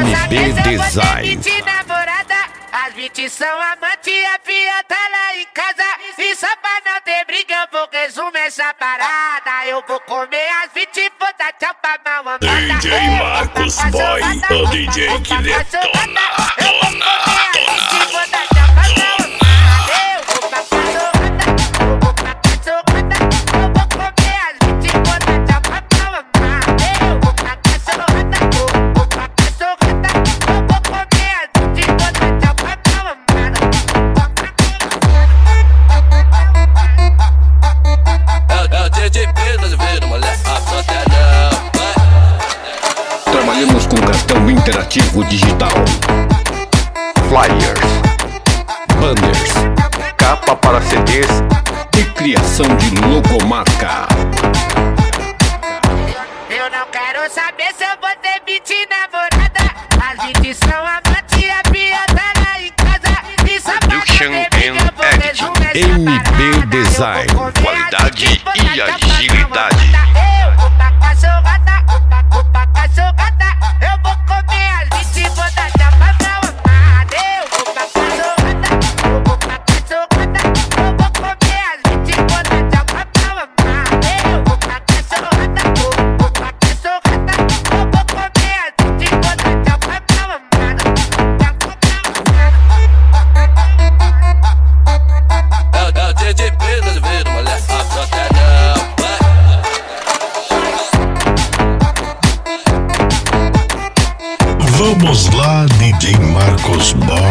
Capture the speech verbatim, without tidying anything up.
M B Design. As vinte são amante, a fia tá lá em casa. E só pra não ter briga eu vou resumir essa parada. Eu vou comer as vinte, vou dar tchau pra mal amada. D J Marcos Boy, o D J que detona, tona, tona. Trabalhamos com cartão interativo digital, flyers, banners, capa para C Ds e criação de logomarca. Eu não quero saber se eu vou ter vinte namorada. As vinte são amante, a fia tá lá em casa. E só pra não ter briga eu vou resumir essa M B parada. Design, qualidade e agilidade. Eu vou pra cachorrada, vou pra cachorrada. Eu vou comer as vinte, vou dar tchau pra mal amada. Eu vou pra cachorrada, vou pra cachorrada. Eu vou comer as vinte, vou dar tchau pra mal amada. Eu vou pra cachorrada, vou pra cachorrada. Eu vou comer as vinte, vou dar tchau pra mal amada. É o D J Pedro, vira mulher, a frota não. Vamos lá, D J Marcos Boy.